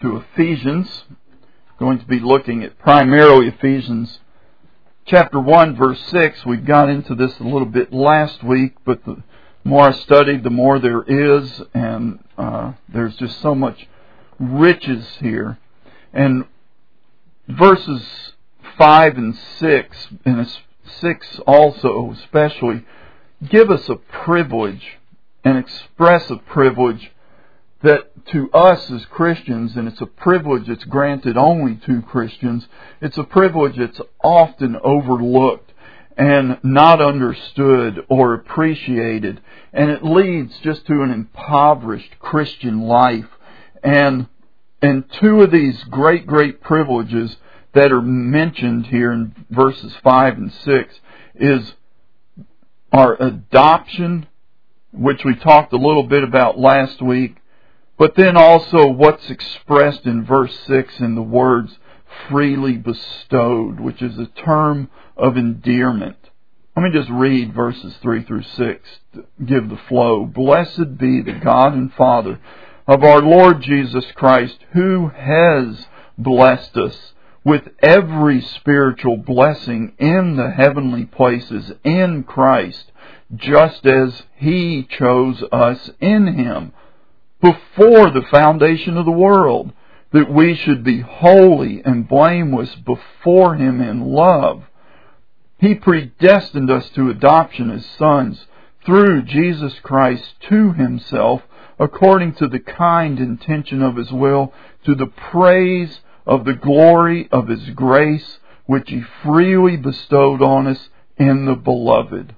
to Ephesians. Going to be looking at primarily Ephesians chapter 1, verse 6. We got into this a little bit last week, but the more I studied, the more there is, and there's just so much riches here. And verses 5 and 6, and 6 also especially, give us a privilege and express a privilege that to us as Christians, and it's a privilege that's granted only to Christians, it's a privilege that's often overlooked and not understood or appreciated, and it leads just to an impoverished Christian life. And two of these great privileges that are mentioned here in verses 5 and 6 is our adoption, which we talked a little bit about last week, but then also what's expressed in verse 6 in the words freely bestowed, which is a term of endearment. Let me just read verses 3 through 6 to give the flow. Blessed be the God and Father of our Lord Jesus Christ, who has blessed us with every spiritual blessing in the heavenly places in Christ, just as He chose us in Him before the foundation of the world, that we should be holy and blameless before Him in love. He predestined us to adoption as sons through Jesus Christ to Himself, according to the kind intention of His will, to the praise of the glory of His grace, which He freely bestowed on us in the Beloved.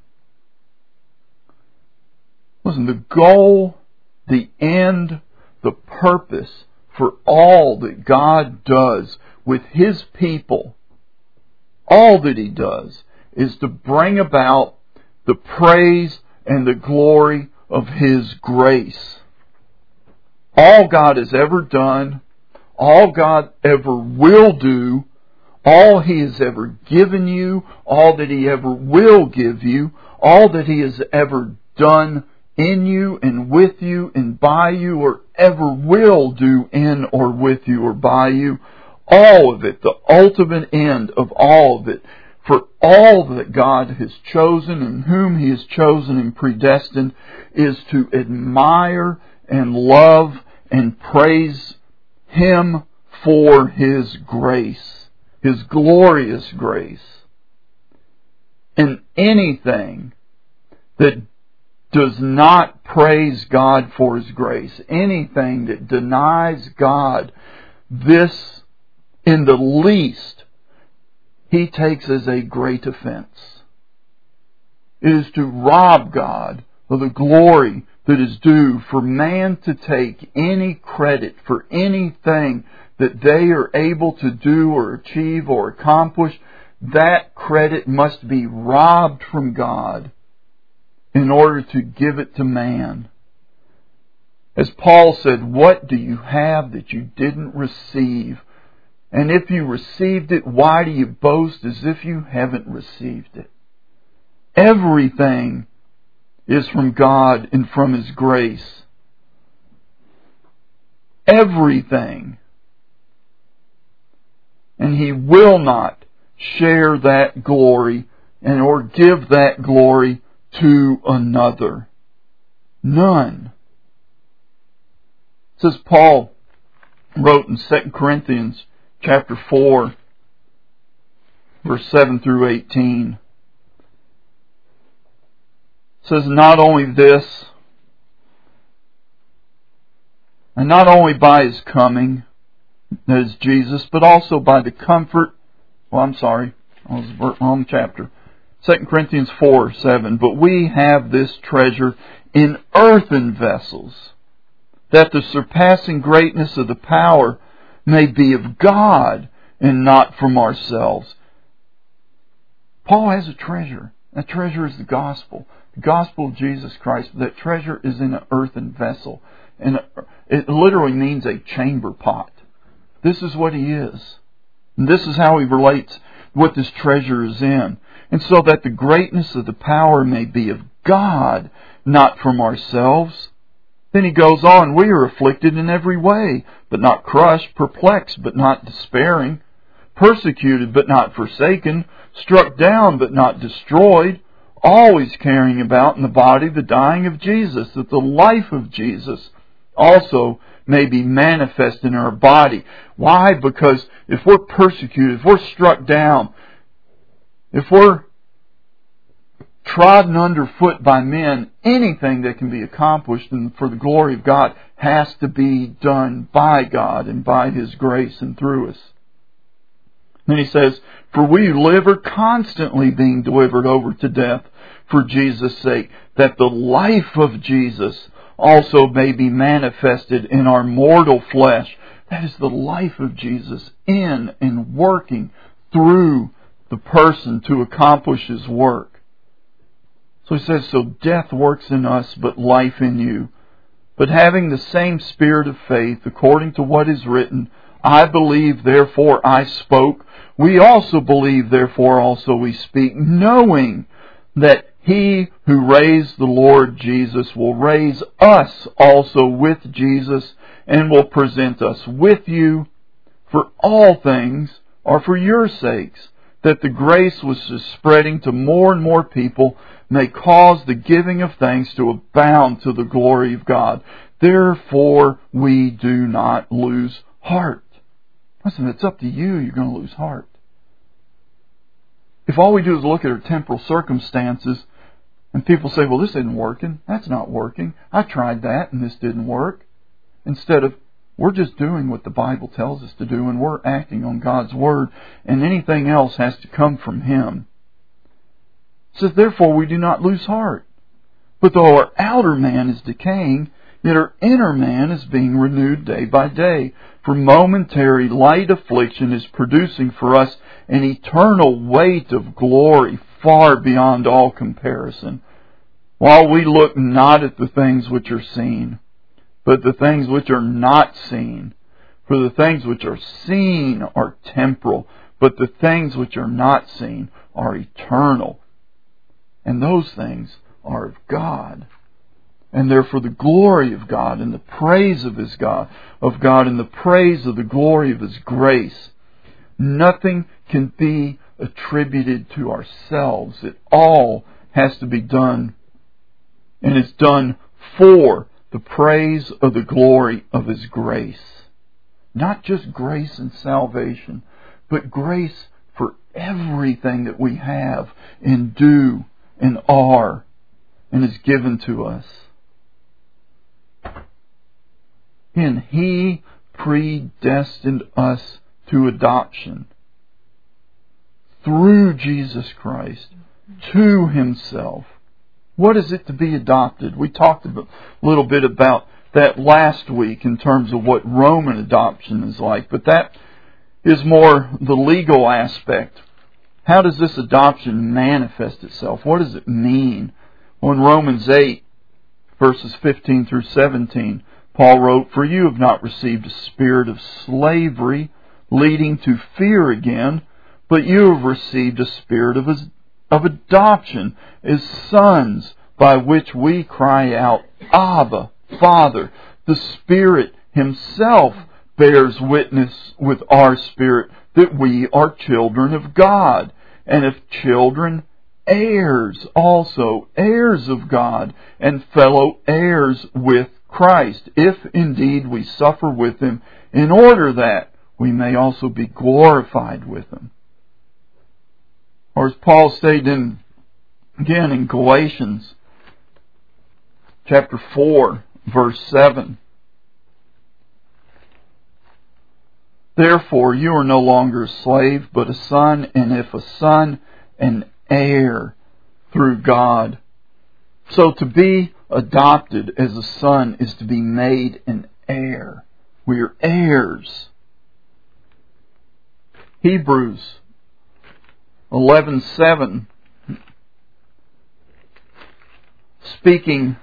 Listen, the goal, the end, the purpose for all that God does with His people, all that He does, is to bring about the praise and the glory of His grace. All God has ever done, all God ever will do, all He has ever given you, all that He ever will give you, all that He has ever done in you and with you and by you, or ever will do in or with you or by you, all of it, the ultimate end of all of it, for all that God has chosen and whom He has chosen and predestined, is to admire and love and praise Him for His grace, His glorious grace. And anything that does not praise God for His grace, anything that denies God this in the least, He takes as a great offense. It is to rob God of the glory that is due, for man to take any credit for anything that they are able to do or achieve or accomplish. That credit must be robbed from God in order to give it to man. As Paul said, what do you have that you didn't receive? And if you received it, why do you boast as if you haven't received it? Everything is from God and from His grace. Everything. And He will not share that glory or give that glory to another. None. It says Paul wrote in 2 Corinthians chapter 4, verse 7 through 18. It says, not only this, and not only by His coming, that is Jesus, but also by the comfort, I was wrong chapter. 2 Corinthians 4, 7. But we have this treasure in earthen vessels, that the surpassing greatness of the power may be of God and not from ourselves. Paul has a treasure. That treasure is the gospel. The gospel of Jesus Christ. That treasure is in an earthen vessel. And it literally means a chamber pot. This is what he is. And this is how he relates what this treasure is in. And so that the greatness of the power may be of God, not from ourselves. Then he goes on, we are afflicted in every way, but not crushed, perplexed, but not despairing, persecuted, but not forsaken, struck down, but not destroyed, always carrying about in the body the dying of Jesus, that the life of Jesus also may be manifest in our body. Why? Because if we're persecuted, if we're struck down, if we're trodden underfoot by men, anything that can be accomplished and for the glory of God has to be done by God and by His grace and through us. Then he says, for we who live are constantly being delivered over to death for Jesus' sake, that the life of Jesus also may be manifested in our mortal flesh. That is the life of Jesus in and working through the person to accomplish His work. So he says, so death works in us, but life in you. But having the same spirit of faith, according to what is written, I believe, therefore I spoke. We also believe, therefore also we speak, knowing that He who raised the Lord Jesus will raise us also with Jesus and will present us with you. For all things are for your sakes, that the grace which is spreading to more and more people may cause the giving of thanks to abound to the glory of God. Therefore we do not lose heart. Listen, it's up to you. You're going to lose heart. If all we do is look at our temporal circumstances and people say, well, this isn't working, that's not working, I tried that and this didn't work, instead of, we're just doing what the Bible tells us to do and we're acting on God's Word and anything else has to come from Him. It says, therefore we do not lose heart. But though our outer man is decaying, yet our inner man is being renewed day by day. For momentary light affliction is producing for us an eternal weight of glory far beyond all comparison. While we look not at the things which are seen, but the things which are not seen. For the things which are seen are temporal, but the things which are not seen are eternal. And those things are of God. And they're for the glory of God and the praise of God and the praise of the glory of His grace. Nothing can be attributed to ourselves. It all has to be done, and it's done for the praise of the glory of His grace. Not just grace and salvation, but grace for everything that we have and do and are and is given to us. And He predestined us to adoption through Jesus Christ to Himself. What is it to be adopted? We talked a little bit about that last week in terms of what Roman adoption is like, but that is more the legal aspect. How does this adoption manifest itself? What does it mean? Well, in Romans 8, verses 15 through 17, Paul wrote, for you have not received a spirit of slavery leading to fear again, but you have received a spirit of adoption as sons, by which we cry out, Abba, Father. The Spirit Himself bears witness with our spirit that we are children of God, and if children, heirs also, heirs of God, and fellow heirs with Christ, if indeed we suffer with Him, in order that we may also be glorified with Him. Or as Paul stated again in Galatians chapter 4, verse 7, therefore you are no longer a slave, but a son, and if a son, an heir through God. So to be adopted as a son is to be made an heir. We are heirs. Hebrews 11:7, speaking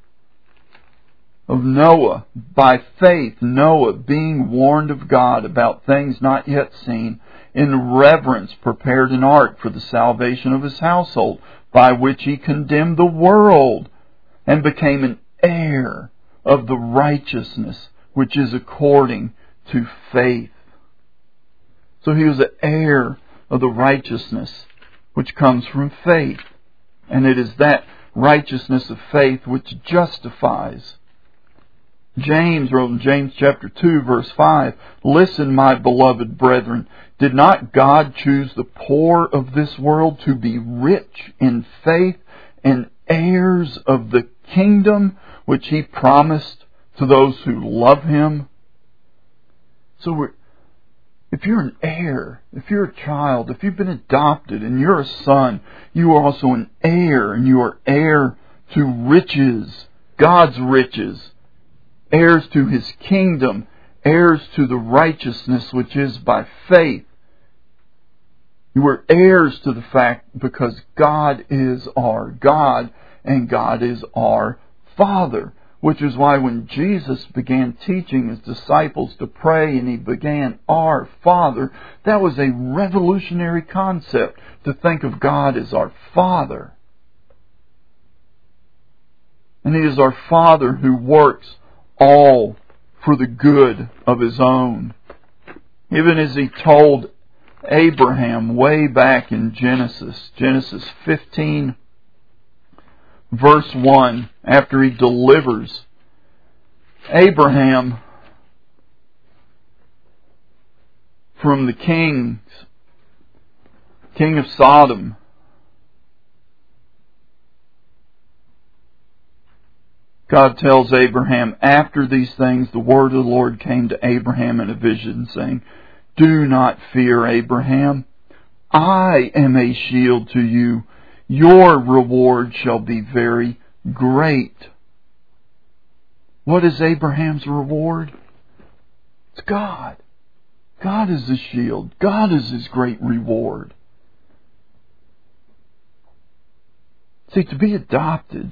of Noah, by faith Noah, being warned of God about things not yet seen, in reverence prepared an ark for the salvation of his household, by which he condemned the world and became an heir of the righteousness which is according to faith. So he was an heir of the righteousness which comes from faith. And it is that righteousness of faith which justifies. James wrote in James chapter 2 verse 5, "Listen, my beloved brethren, did not God choose the poor of this world to be rich in faith and heirs of the kingdom which He promised to those who love Him?" So if you're an heir, if you're a child, if you've been adopted and you're a son, you are also an heir, and you are heir to riches, God's riches, heirs to His kingdom, heirs to the righteousness which is by faith. You are heirs to the fact because God is our God and God is our Father. Which is why when Jesus began teaching His disciples to pray and He began, "Our Father," that was a revolutionary concept to think of God as our Father. And He is our Father who works all for the good of His own. Even as He told Abraham way back in Genesis 15, verse 1, after He delivers Abraham from the king of Sodom. God tells Abraham, "After these things the word of the Lord came to Abraham in a vision, saying, 'Do not fear, Abraham. I am a shield to you. Your reward shall be very great.'" What is Abraham's reward? It's God. God is His shield. God is His great reward. See, to be adopted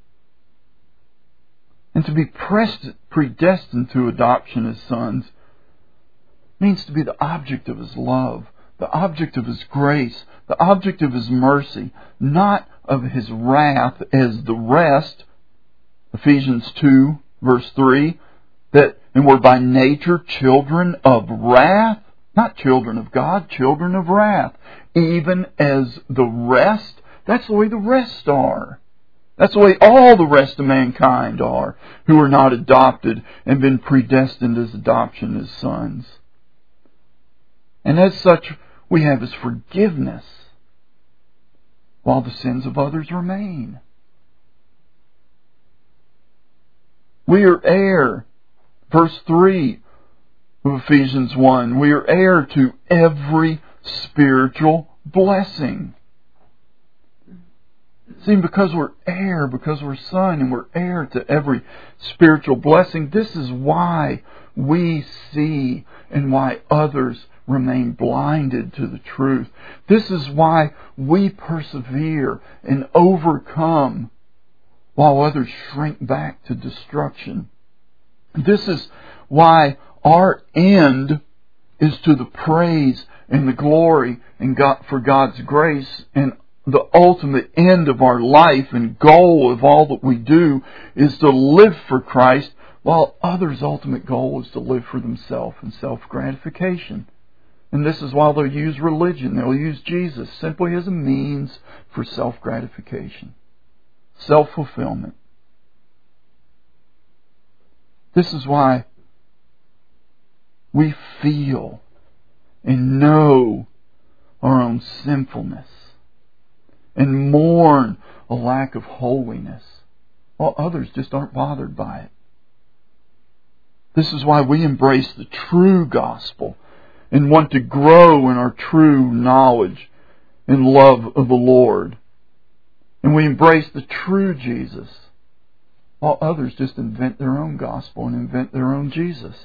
and to be predestined to adoption as sons means to be the object of His love, the object of His grace, the object of His mercy, not of His wrath as the rest. Ephesians 2, verse 3, and we're by nature children of wrath, not children of God, children of wrath, even as the rest. That's the way the rest are. That's the way all the rest of mankind are, who are not adopted and been predestined as adoption as sons. And as such, we have His forgiveness while the sins of others remain. We are heir, verse 3 of Ephesians 1, we are heir to every spiritual blessing. See, because we're heir, because we're son, and we're heir to every spiritual blessing, this is why we see and why others remain blinded to the truth. This is why we persevere and overcome while others shrink back to destruction. This is why our end is to the praise and the glory and for God's grace, and the ultimate end of our life and goal of all that we do is to live for Christ, while others' ultimate goal is to live for themselves and self-gratification. And this is why they'll use religion. They'll use Jesus simply as a means for self-gratification, self-fulfillment. This is why we feel and know our own sinfulness and mourn a lack of holiness, while others just aren't bothered by it. This is why we embrace the true gospel and want to grow in our true knowledge and love of the Lord. And we embrace the true Jesus, while others just invent their own gospel and invent their own Jesus.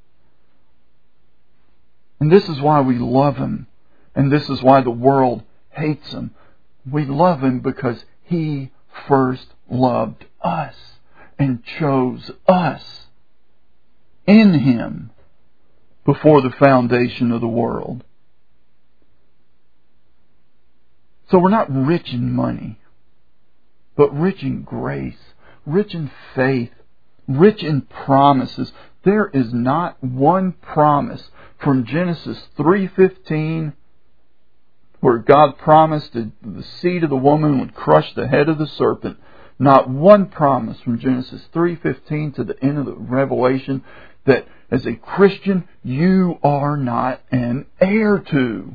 And this is why we love Him, and this is why the world hates Him. We love Him because He first loved us and chose us in Him before the foundation of the world. So we're not rich in money, but rich in grace, rich in faith, rich in promises. There is not one promise from Genesis 3:15 where God promised that the seed of the woman would crush the head of the serpent. Not one promise from Genesis 3:15 to the end of the Revelation that as a Christian you are not an heir to.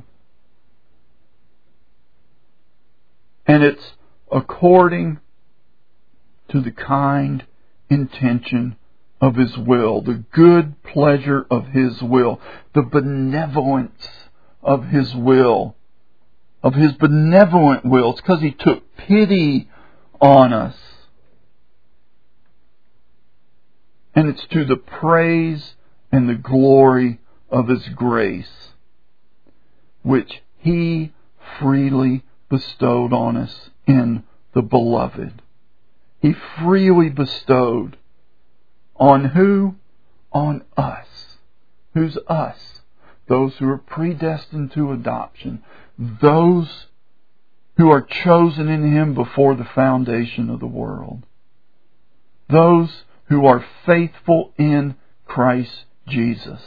And it's according to the kind intention of His will, the good pleasure of His will, the benevolence of His will, of His benevolent will. It's because He took pity on us. And it's to the praise and the glory of His grace, which He freely bestowed on us in the Beloved. He freely bestowed on who? On us. Who's us? Those who are predestined to adoption. Those who are chosen in Him before the foundation of the world. Those who are faithful in Christ Jesus.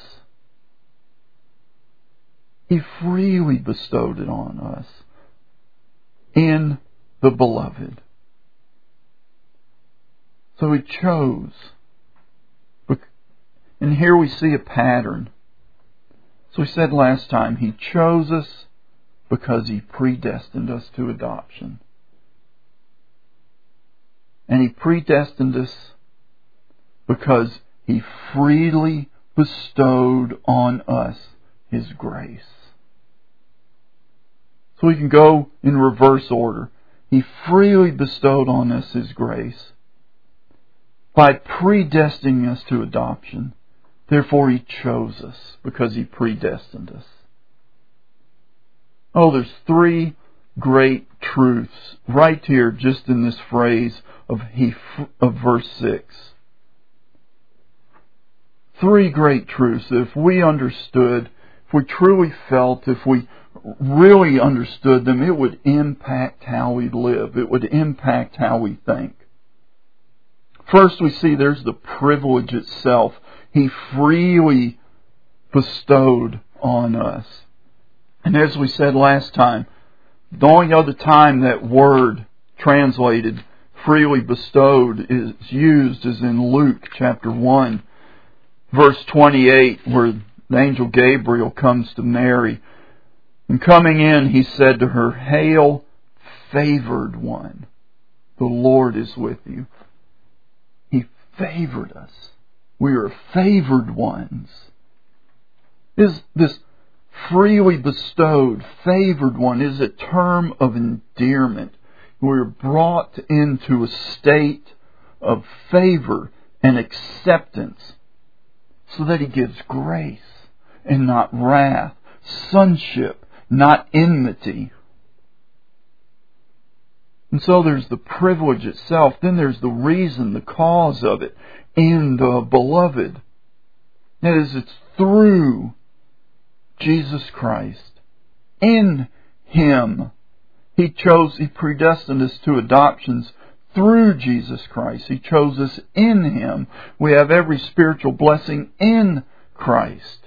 He freely bestowed it on us in the Beloved. So He chose. And here we see a pattern. So we said last time, He chose us because He predestined us to adoption. And He predestined us because He freely bestowed on us His grace. So we can go in reverse order. He freely bestowed on us His grace by predestining us to adoption. Therefore He chose us because He predestined us. Oh, there's three great truths right here just in this phrase of verse 6. Three great truths that if we understood, if we truly felt, if we really understood them, it would impact how we live. It would impact how we think. First, we see there's the privilege itself. He freely bestowed on us. And as we said last time, the only other time that word translated freely bestowed is used is in Luke chapter 1, verse 28, where the angel Gabriel comes to Mary. And coming in, he said to her, "Hail, favored one, the Lord is with you." He favored us. We are favored ones. This freely bestowed, favored one is a term of endearment. We're brought into a state of favor and acceptance so that He gives grace and not wrath, sonship, not enmity. And so there's the privilege itself. Then there's the reason, the cause of it, in the Beloved. That is, it's through Jesus Christ. In Him. He predestined us to adoptions through Jesus Christ. He chose us in Him. We have every spiritual blessing in Christ.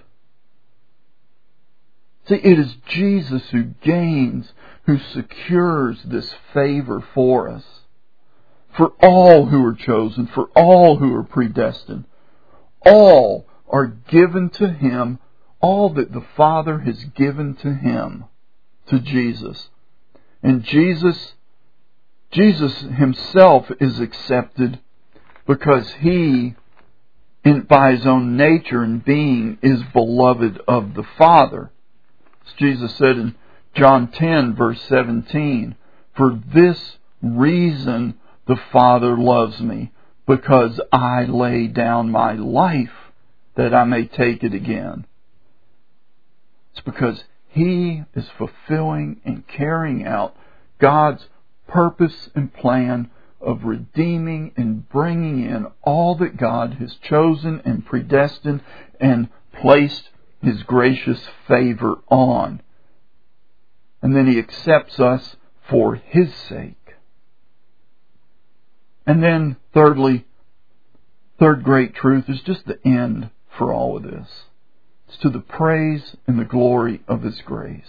See, it is Jesus who gains, who secures this favor for us. For all who are chosen, for all who are predestined. All are given to Him, all that the Father has given to Him, to Jesus. And Jesus Himself is accepted because He, by His own nature and being, is beloved of the Father. As Jesus said in John 10, verse 17, "For this reason the Father loves me, because I lay down my life that I may take it again." It's because He is fulfilling and carrying out God's purpose and plan of redeeming and bringing in all that God has chosen and predestined and placed His gracious favor on. And then He accepts us for His sake. And then thirdly, third great truth is just the end for all of this. It's to the praise and the glory of His grace.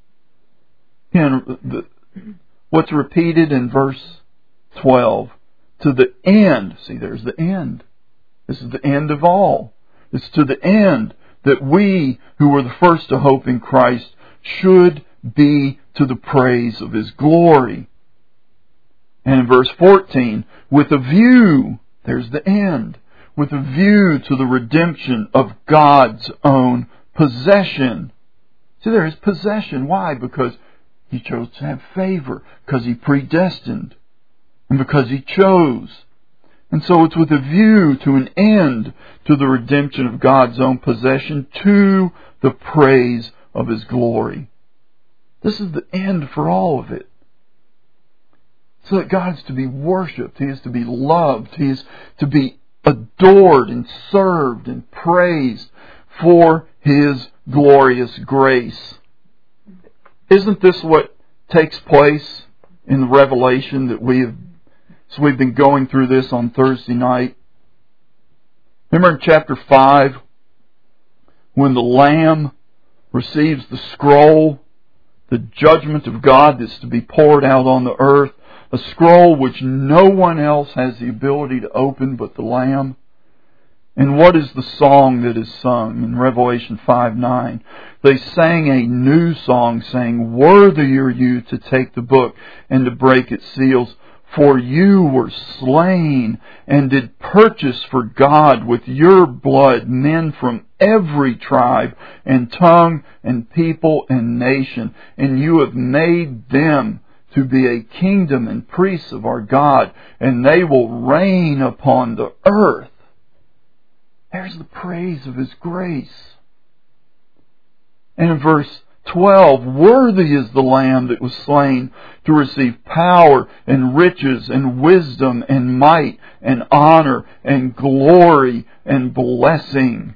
Again, what's repeated in verse 12? To the end. See, there's the end. This is the end of all. It's to the end that we who were the first to hope in Christ should be to the praise of His glory. And in verse 14, with a view, there's the end, with a view to the redemption of God's own possession. See, there is possession. Why? Because He chose to have favor, because He predestined, and because He chose. And so it's with a view to an end to the redemption of God's own possession, to the praise of His glory. This is the end for all of it. So that God is to be worshipped, He is to be loved, He is to be adored and served and praised for His glorious grace. Isn't this what takes place in the Revelation that we've been going through this on Thursday night? Remember in chapter 5, when the Lamb receives the scroll, the judgment of God that's to be poured out on the earth, a scroll which no one else has the ability to open but the Lamb. And what is the song that is sung in Revelation 5:9? They sang a new song saying, "Worthy are you to take the book and to break its seals, for you were slain and did purchase for God with your blood men from every tribe and tongue and people and nation, and you have made them to be a kingdom and priests of our God, and they will reign upon the earth." There's the praise of His grace. And in verse 12, worthy is the Lamb that was slain to receive power and riches and wisdom and might and honor and glory and blessing.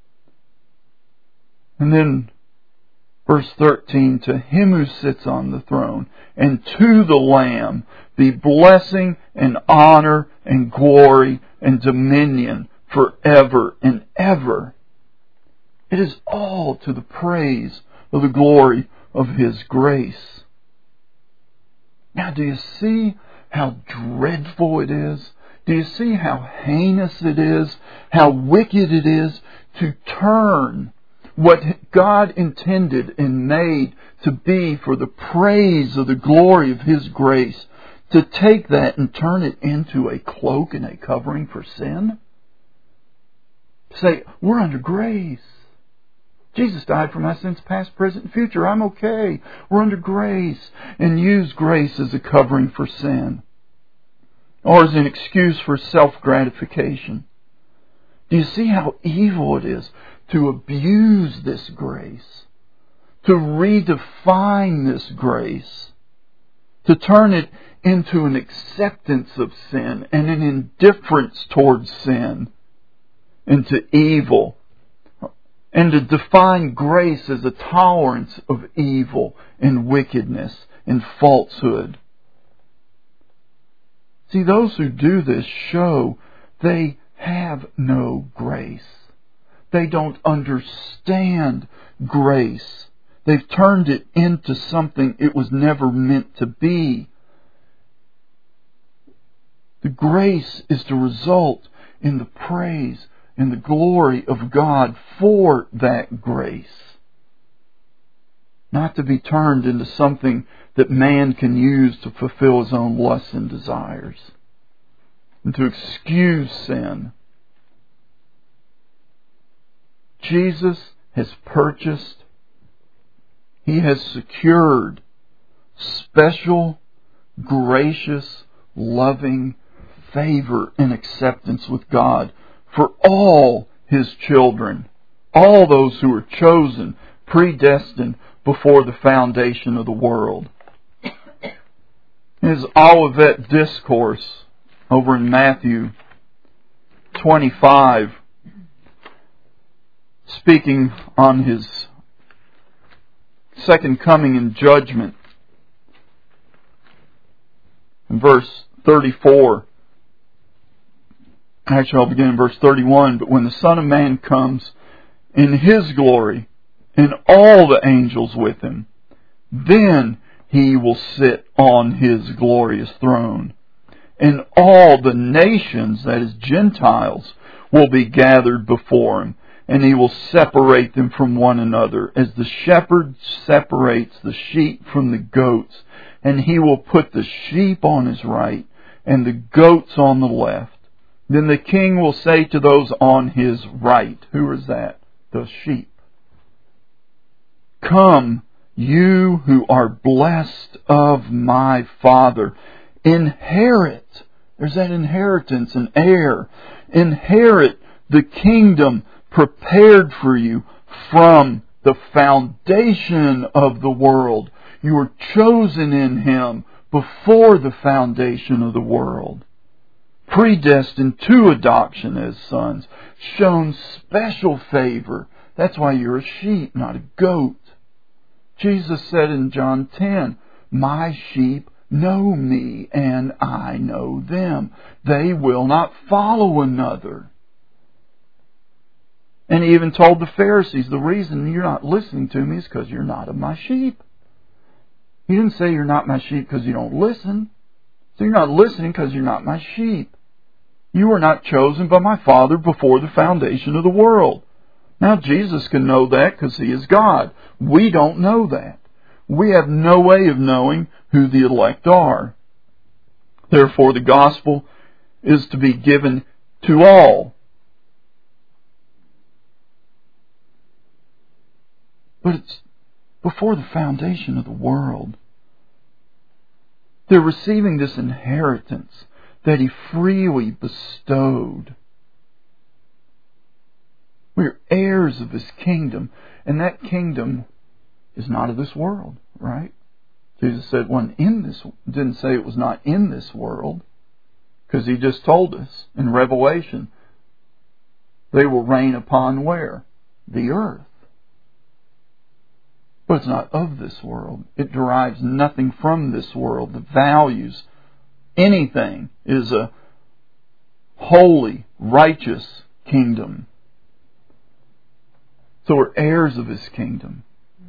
And then verse 13, to Him who sits on the throne and to the Lamb be blessing and honor and glory and dominion forever and ever. It is all to the praise of the glory of His grace. Now, do you see how dreadful it is? Do you see how heinous it is? How wicked it is to turn what God intended and made to be for the praise of the glory of His grace, to take that and turn it into a cloak and a covering for sin? Say, we're under grace. Jesus died for my sins past, present, and future. I'm okay. We're under grace. And use grace as a covering for sin, or as an excuse for self-gratification. Do you see how evil it is to abuse this grace, to redefine this grace, to turn it into an acceptance of sin and an indifference towards sin, into evil, and to define grace as a tolerance of evil and wickedness and falsehood? See, those who do this show they have no grace. They don't understand grace. They've turned it into something it was never meant to be. The grace is to result in the praise and the glory of God for that grace, not to be turned into something that man can use to fulfill his own lusts and desires and to excuse sin. Jesus has purchased, He has secured special, gracious, loving favor and acceptance with God for all His children, all those who are chosen, predestined before the foundation of the world. His Olivet Discourse over in Matthew 25, speaking on His second coming in judgment, in verse 34, Actually, I'll begin in verse 31. But when the Son of Man comes in His glory, and all the angels with Him, then He will sit on His glorious throne. And all the nations, that is Gentiles, will be gathered before Him. And He will separate them from one another, as the shepherd separates the sheep from the goats. And He will put the sheep on His right, and the goats on the left. Then the King will say to those on His right, who is that? The sheep. Come, you who are blessed of my Father. Inherit. There's that inheritance, an heir. Inherit the kingdom prepared for you from the foundation of the world. You were chosen in Him before the foundation of the world. Predestined to adoption as sons. Shown special favor. That's why you're a sheep, not a goat. Jesus said in John 10, my sheep know me and I know them. They will not follow another. And He even told the Pharisees, the reason you're not listening to me is because you're not of my sheep. He didn't say you're not my sheep because you don't listen. So you're not listening because you're not my sheep. You were not chosen by my Father before the foundation of the world. Now Jesus can know that because He is God. We don't know that. We have no way of knowing who the elect are. Therefore the gospel is to be given to all. But it's before the foundation of the world. They're receiving this inheritance that He freely bestowed. We're heirs of His kingdom, and that kingdom is not of this world, right? Jesus said didn't say it was not in this world, because He just told us in Revelation, they will reign upon where? The earth. But it's not of this world. It derives nothing from this world. The values, anything, is a holy, righteous kingdom. So we're heirs of His kingdom.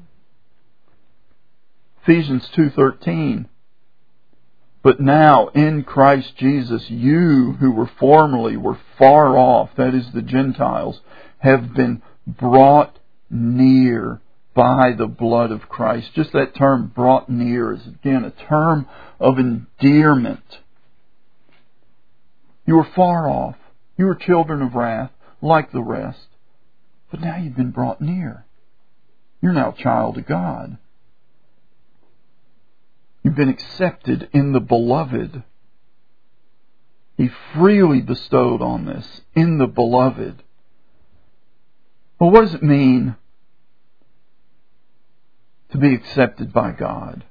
Ephesians 2:13. But now in Christ Jesus, you who were formerly far off, that is the Gentiles, have been brought near by the blood of Christ. Just that term, brought near, is again a term of endearment. You were far off. You were children of wrath, like the rest. But now you've been brought near. You're now a child of God. You've been accepted in the beloved. He freely bestowed on this, in the beloved. Well, what does it mean to be accepted by God?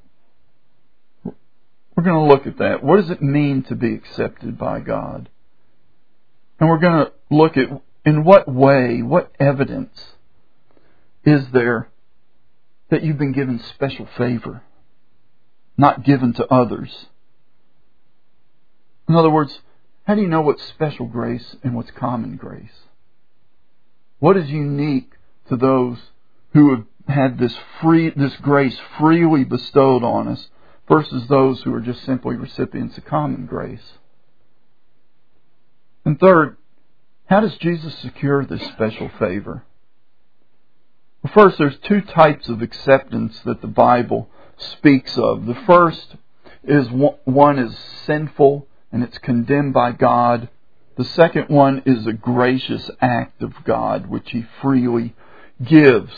We're going to look at that. What does it mean to be accepted by God? And we're going to look at in what way, what evidence is there that you've been given special favor, not given to others. In other words, how do you know what's special grace and what's common grace? What is unique to those who have had this grace freely bestowed on us versus those who are just simply recipients of common grace? And third, how does Jesus secure this special favor? Well, first, there's two types of acceptance that the Bible speaks of. The first is one is sinful and it's condemned by God. The second one is a gracious act of God which He freely gives.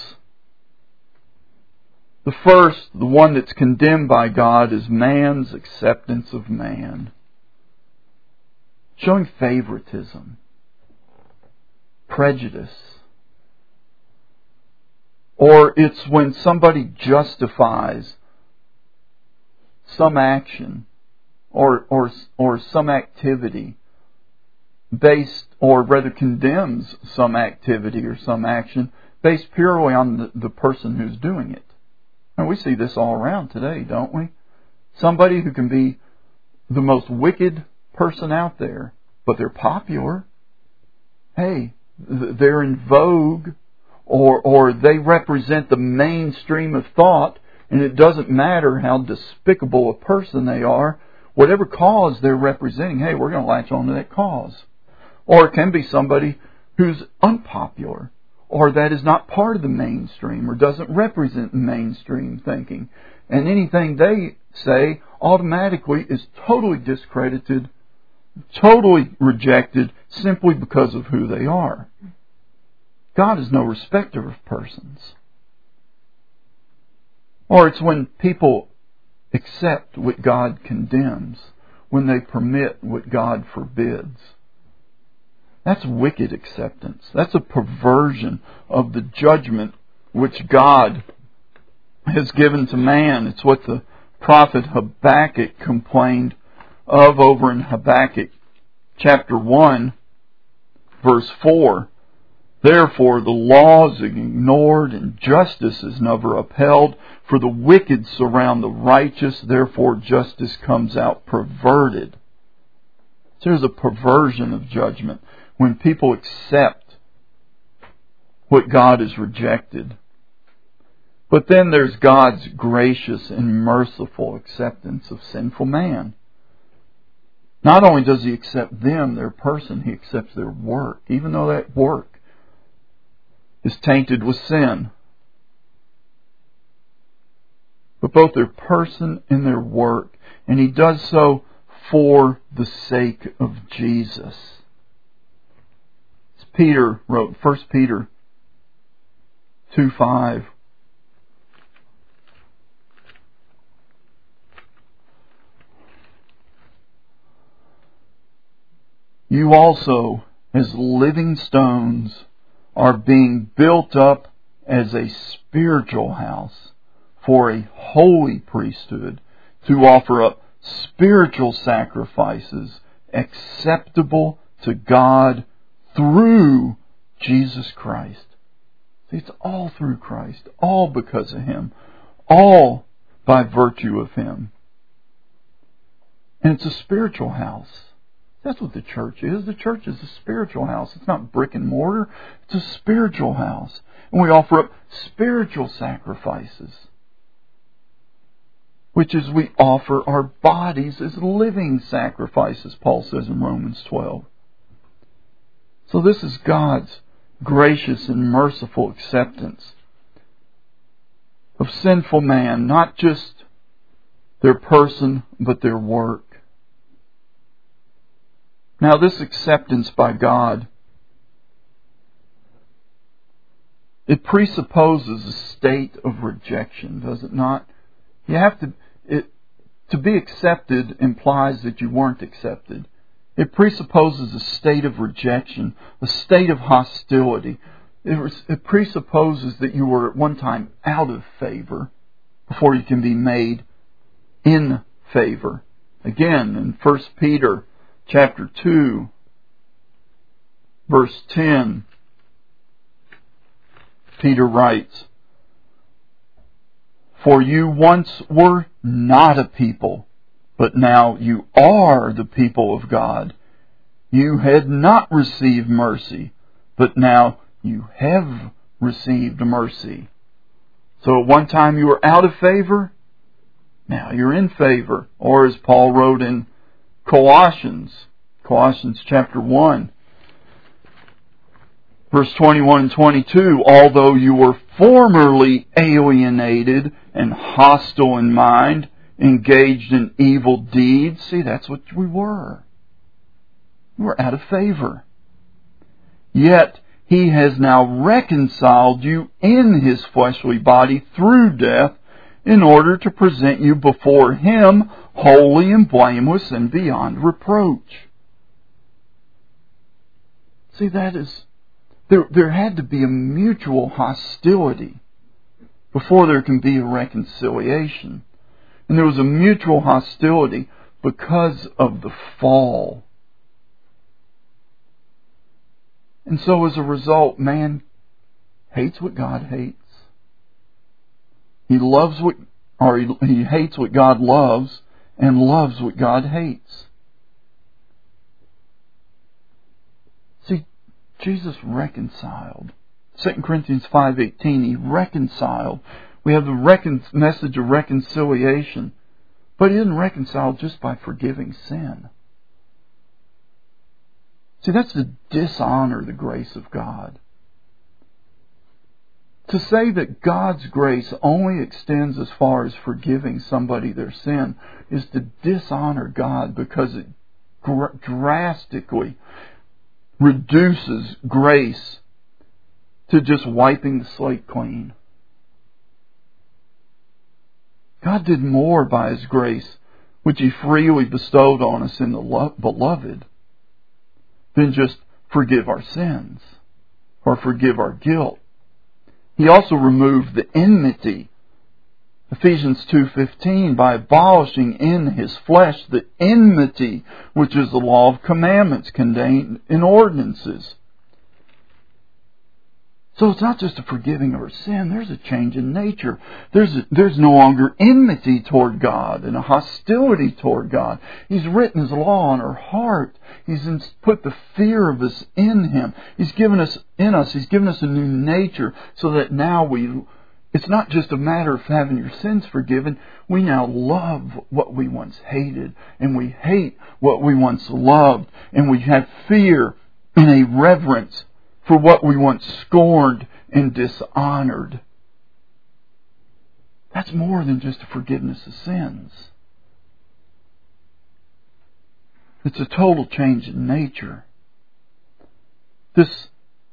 The first, the one that's condemned by God, is man's acceptance of man. Showing favoritism, prejudice. Or it's when somebody justifies some action or some activity based, or rather condemns some activity or some action based purely on the person who's doing it. And we see this all around today, don't we? Somebody who can be the most wicked person out there, but they're popular hey, they're in vogue, or they represent the mainstream of thought, and it doesn't matter how despicable a person they are, whatever cause they're representing, hey, we're going to latch on to that cause. Or it can be somebody who's unpopular, or that is not part of the mainstream, or doesn't represent mainstream thinking. And anything they say automatically is totally discredited, totally rejected, simply because of who they are. God is no respecter of persons. Or it's when people accept what God condemns, when they permit what God forbids. That's wicked acceptance. That's a perversion of the judgment which God has given to man. It's what the prophet Habakkuk complained of over in Habakkuk chapter 1, verse 4. Therefore the law is ignored and justice is never upheld, for the wicked surround the righteous, therefore justice comes out perverted. So there's a perversion of judgment when people accept what God has rejected. But then there's God's gracious and merciful acceptance of sinful man. Not only does He accept them, their person, He accepts their work, even though that work is tainted with sin. But both their person and their work, and He does so for the sake of Jesus. As Peter wrote, 1 Peter 2:5. You also, as living stones, are being built up as a spiritual house for a holy priesthood, to offer up spiritual sacrifices acceptable to God through Jesus Christ. See, it's all through Christ, all because of Him, all by virtue of Him. And it's a spiritual house. That's what the church is. The church is a spiritual house. It's not brick and mortar. It's a spiritual house. And we offer up spiritual sacrifices, which is we offer our bodies as living sacrifices, Paul says in Romans 12. So this is God's gracious and merciful acceptance of sinful man, not just their person, but their work. Now, this acceptance by God, it presupposes a state of rejection, does it not? You have to be accepted implies that you weren't accepted. It presupposes a state of rejection, a state of hostility. It presupposes that you were at one time out of favor before you can be made in favor. Again, in 1 Peter chapter 2, verse 10, Peter writes, For you once were not a people, but now you are the people of God. You had not received mercy, but now you have received mercy. So at one time you were out of favor, now you're in favor. Or as Paul wrote in Colossians chapter 1, verse 21 and 22, although you were formerly alienated and hostile in mind, engaged in evil deeds. See, that's what we were. We were out of favor. Yet He has now reconciled you in His fleshly body through death, in order to present you before Him holy and blameless and beyond reproach. See, that is, there had to be a mutual hostility before there can be a reconciliation. And there was a mutual hostility because of the fall. And so as a result, man hates what God hates. He loves he hates what God loves and loves what God hates. See, Jesus reconciled. 2 Corinthians 5:18, He reconciled. We have the message of reconciliation. But He didn't reconcile just by forgiving sin. See, that's to dishonor the grace of God. To say that God's grace only extends as far as forgiving somebody their sin is to dishonor God, because it drastically reduces grace to just wiping the slate clean. God did more by His grace, which He freely bestowed on us in the Beloved, than just forgive our sins or forgive our guilt. He also removed the enmity, Ephesians 2:15, by abolishing in His flesh the enmity, which is the law of commandments contained in ordinances. So it's not just a forgiving of our sin. There's a change in nature. There's no longer enmity toward God and a hostility toward God. He's written His law on our heart. He's put the fear of us in Him. He's given us a new nature, so that now it's not just a matter of having your sins forgiven. We now love what we once hated, and we hate what we once loved, and we have fear and a reverence for what we once scorned and dishonored. That's more than just a forgiveness of sins. It's a total change in nature. This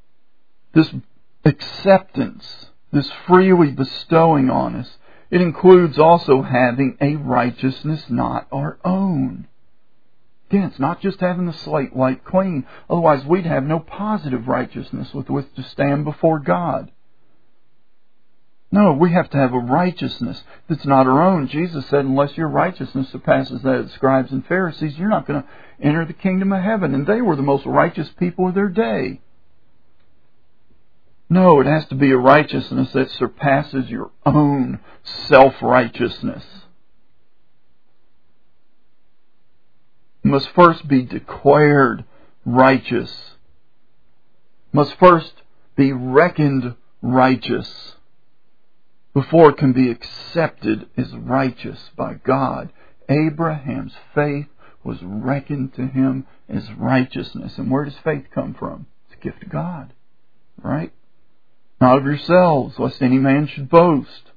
acceptance, this freely bestowing on us, it includes also having a righteousness not our own. Again, it's not just having the slate wiped clean. Otherwise, we'd have no positive righteousness with which to stand before God. No, we have to have a righteousness that's not our own. Jesus said, unless your righteousness surpasses that of the scribes and Pharisees, you're not going to enter the kingdom of heaven. And they were the most righteous people of their day. No, it has to be a righteousness that surpasses your own self-righteousness. Must first be declared righteous. Must first be reckoned righteous before it can be accepted as righteous by God. Abraham's faith was reckoned to him as righteousness. And where does faith come from? It's a gift of God. Right? Not of yourselves, lest any man should boast.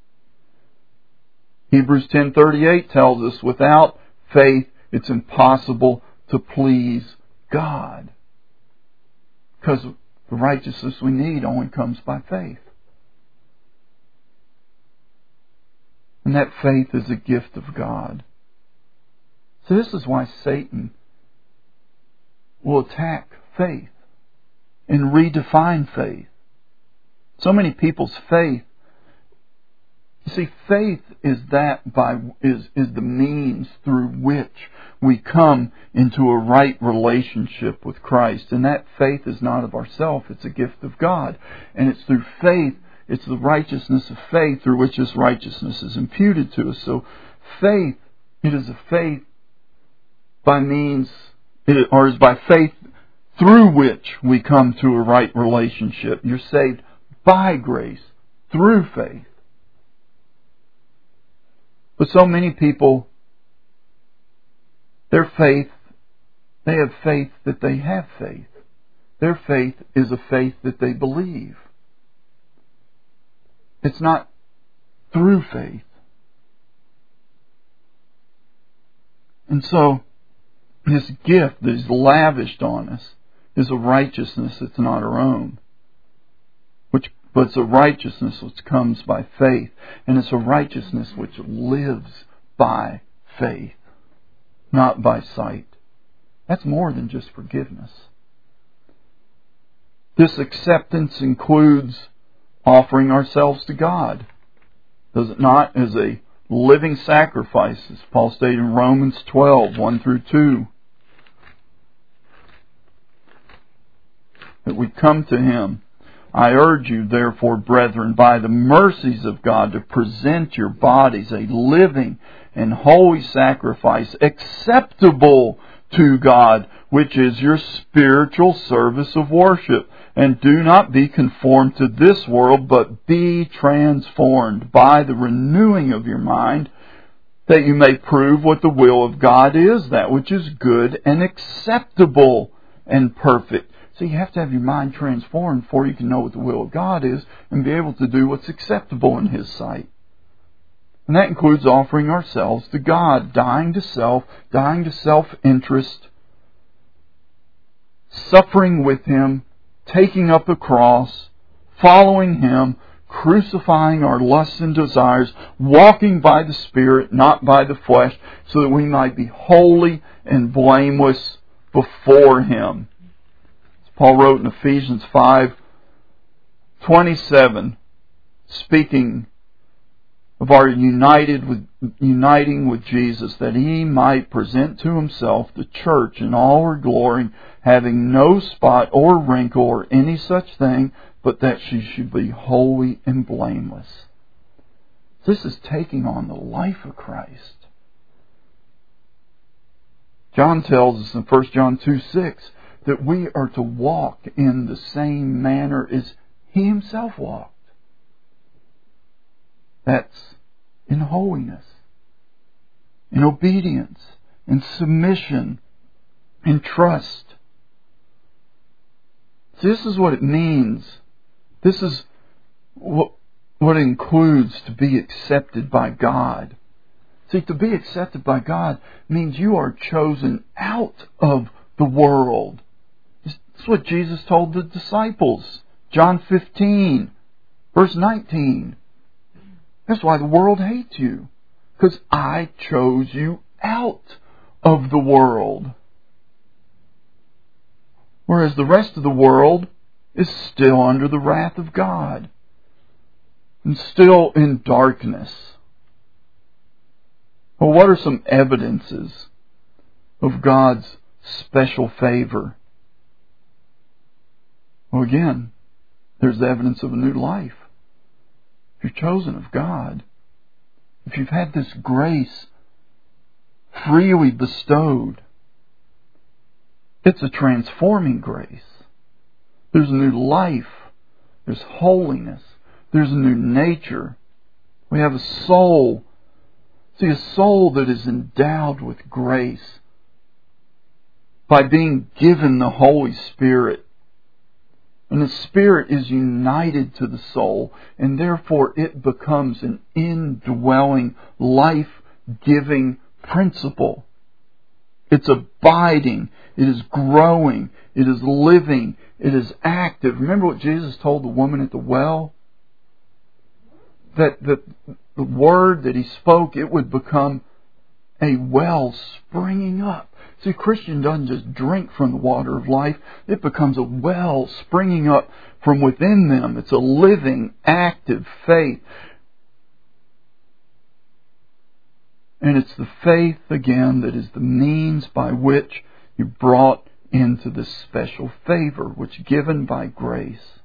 Hebrews 10:38 tells us, without faith it's impossible to please God. Because the righteousness we need only comes by faith. And that faith is a gift of God. So this is why Satan will attack faith and redefine faith. So many people's faith, you see, faith is the means through which we come into a right relationship with Christ. And that faith is not of ourselves, it's a gift of God. And it's through faith, it's the righteousness of faith through which this righteousness is imputed to us. So faith, it is a faith by means, or is by faith through which we come to a right relationship. You're saved by grace, through faith. But so many people, their faith, they have faith that they have faith. Their faith is a faith that they believe. It's not through faith. And so, this gift that is lavished on us is a righteousness that's not our own. But it's a righteousness which comes by faith. And it's a righteousness which lives by faith, not by sight. That's more than just forgiveness. This acceptance includes offering ourselves to God. Does it not? As a living sacrifice, as Paul stated in Romans 12, 1 through 2. That we come to Him. I urge you, therefore, brethren, by the mercies of God, to present your bodies a living and holy sacrifice, acceptable to God, which is your spiritual service of worship. And do not be conformed to this world, but be transformed by the renewing of your mind, that you may prove what the will of God is, that which is good and acceptable and perfect. So you have to have your mind transformed before you can know what the will of God is and be able to do what's acceptable in His sight. And that includes offering ourselves to God, dying to self, dying to self-interest, suffering with Him, taking up the cross, following Him, crucifying our lusts and desires, walking by the Spirit, not by the flesh, so that we might be holy and blameless before Him. As Paul wrote in Ephesians 5:27, speaking of our uniting with Jesus, that He might present to Himself the church in all her glory, having no spot or wrinkle or any such thing, but that she should be holy and blameless. This is taking on the life of Christ. John tells us in 1 John 2:6 that we are to walk in the same manner as He Himself walked. That's in holiness, in obedience, in submission, in trust. So this is what it means. This is what it includes to be accepted by God. See, to be accepted by God means you are chosen out of the world. That's what Jesus told the disciples. John 15, verse 19. That's why the world hates you. Because I chose you out of the world. Whereas the rest of the world is still under the wrath of God. And still in darkness. Well, what are some evidences of God's special favor? Well, again, there's evidence of a new life. If you're chosen of God, if you've had this grace freely bestowed, it's a transforming grace. There's a new life. There's holiness. There's a new nature. We have a soul. See, a soul that is endowed with grace by being given the Holy Spirit. And the Spirit is united to the soul, and therefore it becomes an indwelling, life-giving principle. It's abiding. It is growing. It is living. It is active. Remember what Jesus told the woman at the well? That the word that He spoke, it would become a well springing up. See, a Christian doesn't just drink from the water of life. It becomes a well springing up from within them. It's a living, active faith. And it's the faith, again, that is the means by which you're brought into this special favor, which is given by grace.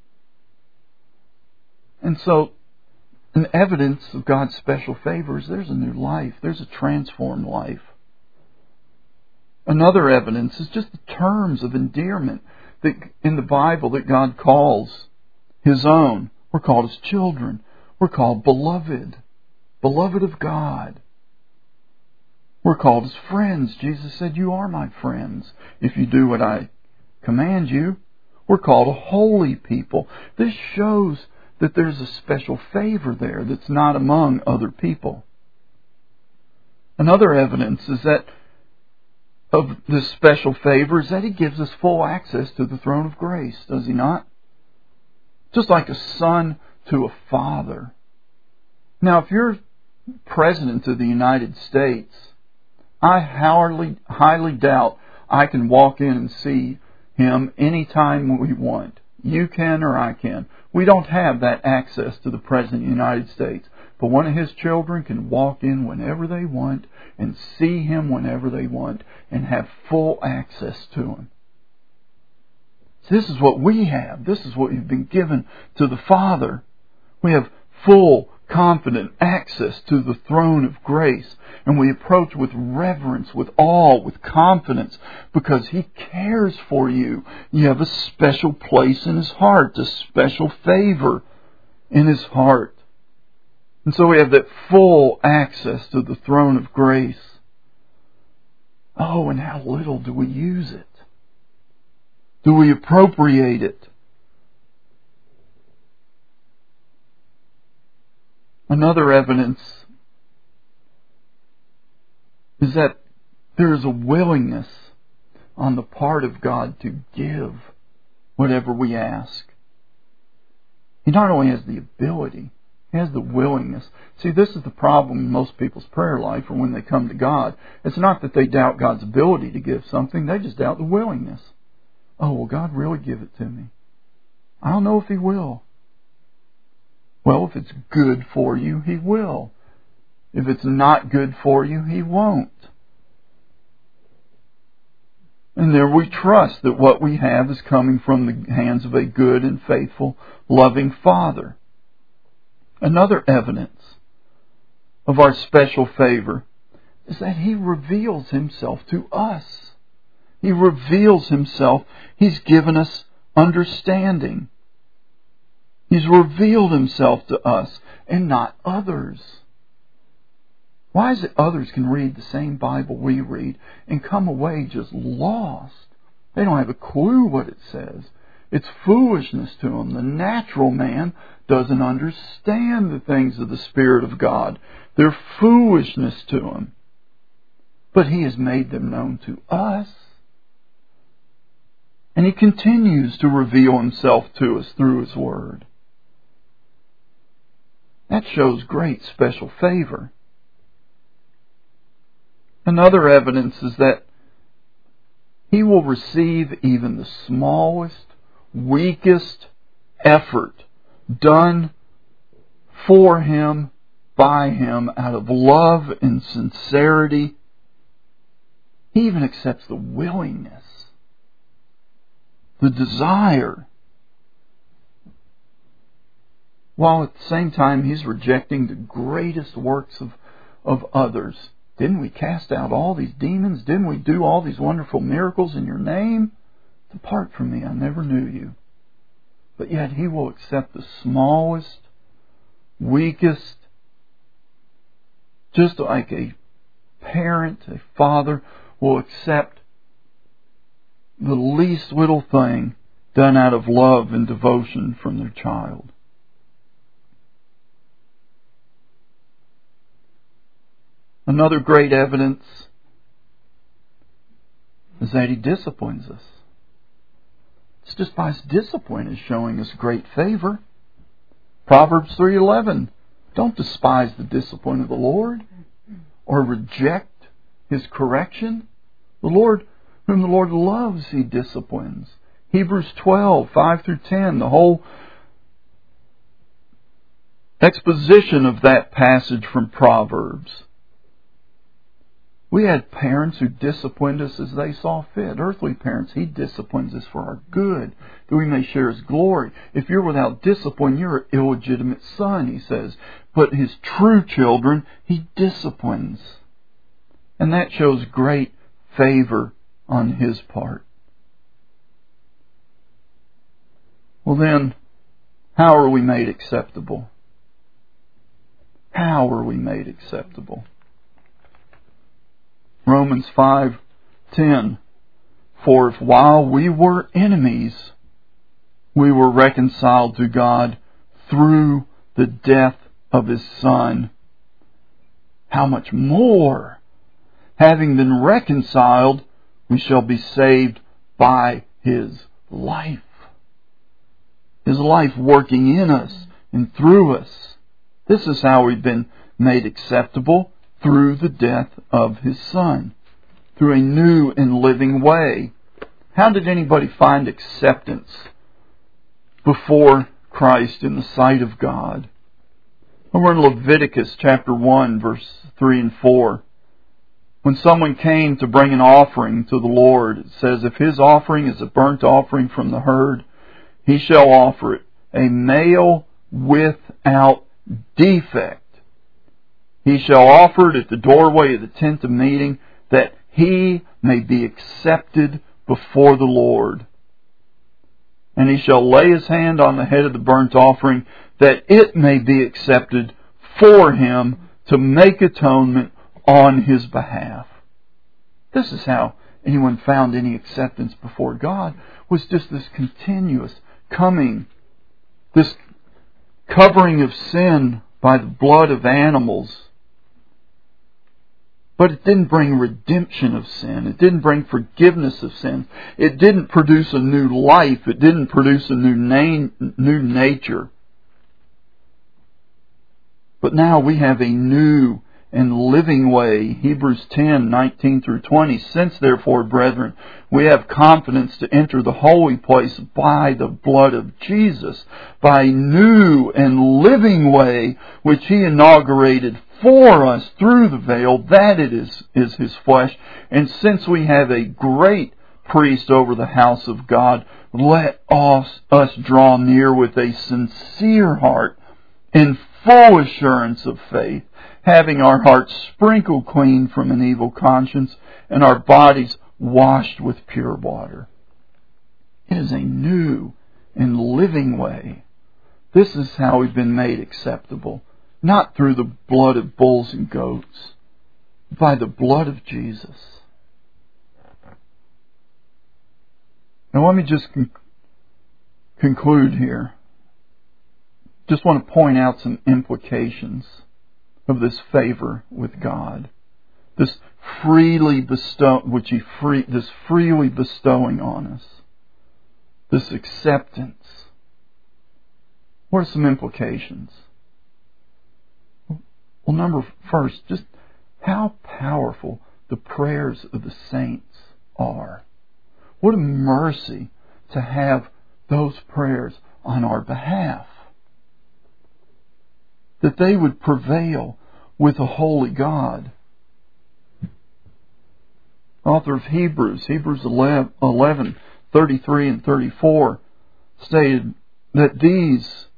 And so, an evidence of God's special favor is there's a new life. There's a transformed life. Another evidence is just the terms of endearment that in the Bible that God calls His own. We're called His children. We're called beloved. Beloved of God. We're called His friends. Jesus said, "You are my friends if you do what I command you." We're called a holy people. This shows that there's a special favor there that's not among other people. Another evidence is that of this special favor is that He gives us full access to the throne of grace, does He not? Just like a son to a father. Now, if you're President of the United States, I highly doubt I can walk in and see Him anytime we want. You can or I can. We don't have that access to the President of the United States. But one of His children can walk in whenever they want and see Him whenever they want and have full access to Him. So this is what we have. This is what we've been given to the Father. We have full confident access to the throne of grace. And we approach with reverence, with awe, with confidence, because He cares for you. You have a special place in His heart, a special favor in His heart. And so we have that full access to the throne of grace. Oh, and how little do we use it? Do we appropriate it? Another evidence is that there is a willingness on the part of God to give whatever we ask. He not only has the ability, He has the willingness. See, this is the problem in most people's prayer life or when they come to God. It's not that they doubt God's ability to give something, they just doubt the willingness. Oh, will God really give it to me? I don't know if He will. Well, if it's good for you, He will. If it's not good for you, He won't. And there we trust that what we have is coming from the hands of a good and faithful, loving Father. Another evidence of our special favor is that He reveals Himself to us. He reveals Himself. He's given us understanding. He's revealed Himself to us and not others. Why is it others can read the same Bible we read and come away just lost? They don't have a clue what it says. It's foolishness to them. The natural man doesn't understand the things of the Spirit of God. They're foolishness to him. But He has made them known to us. And He continues to reveal Himself to us through His Word. That shows great special favor. Another evidence is that He will receive even the smallest, weakest effort done for Him, by Him, out of love and sincerity. He even accepts the willingness, the desire, while at the same time He's rejecting the greatest works of others. Didn't we cast out all these demons? Didn't we do all these wonderful miracles in Your name? Depart from me, I never knew you. But yet He will accept the smallest, weakest, just like a parent, a father will accept the least little thing done out of love and devotion from their child. Another great evidence is that He disciplines us. It's just by His discipline is showing us great favor. Proverbs 3:11. Don't despise the discipline of the Lord or reject His correction. The Lord, whom the Lord loves, He disciplines. Hebrews 12:5-10. The whole exposition of that passage from Proverbs. We had parents who disciplined us as they saw fit. Earthly parents, He disciplines us for our good, that we may share His glory. If you're without discipline, you're an illegitimate son, He says. But His true children, He disciplines. And that shows great favor on His part. Well then, how are we made acceptable? How are we made acceptable? Romans 5:10. For if while we were enemies, we were reconciled to God through the death of His Son, how much more, having been reconciled, we shall be saved by His life. His life working in us and through us. This is how we've been made acceptable, through the death of His Son, through a new and living way. How did anybody find acceptance before Christ in the sight of God? Well, we're in Leviticus chapter 1, verse 3 and 4. When someone came to bring an offering to the Lord, it says, if his offering is a burnt offering from the herd, he shall offer it, a male without defect. He shall offer it at the doorway of the tent of meeting, that he may be accepted before the Lord. And he shall lay his hand on the head of the burnt offering, that it may be accepted for him to make atonement on his behalf. This is how anyone found any acceptance before God, was just this continuous coming, this covering of sin by the blood of animals. But it didn't bring redemption of sin. It didn't bring forgiveness of sin. It didn't produce a new life. It didn't produce a new nature. But now we have a new and living way. Hebrews 10:19 through 20. Since therefore, brethren, we have confidence to enter the holy place by the blood of Jesus, by a new and living way which He inaugurated for us through the veil, that it is His flesh. And since we have a great priest over the house of God, let us draw near with a sincere heart, in full assurance of faith, having our hearts sprinkled clean from an evil conscience, and our bodies washed with pure water. It is a new and living way. This is how we've been made acceptable. Not through the blood of bulls and goats, by the blood of Jesus. Now let me just conclude here. Just want to point out some implications of this favor with God. This freely freely bestowing on us. This acceptance. What are some implications? Well, first, just how powerful the prayers of the saints are. What a mercy to have those prayers on our behalf. That they would prevail with a holy God. Author of Hebrews 11:33 and 34, stated that these